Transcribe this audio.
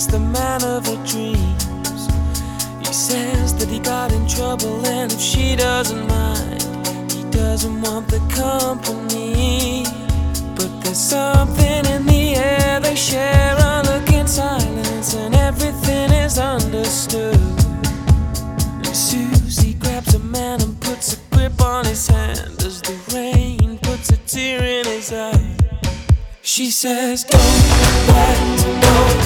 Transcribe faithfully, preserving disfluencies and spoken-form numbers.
Jack's the man of her dreams. He says that he got in trouble, and if she doesn't mind, he doesn't want the company. But there's something in the air, they share a look in silence, and everything is understood. And Susie grabs a man and puts a grip on his hand as the rain puts a tear in his eye. She says, don't let go.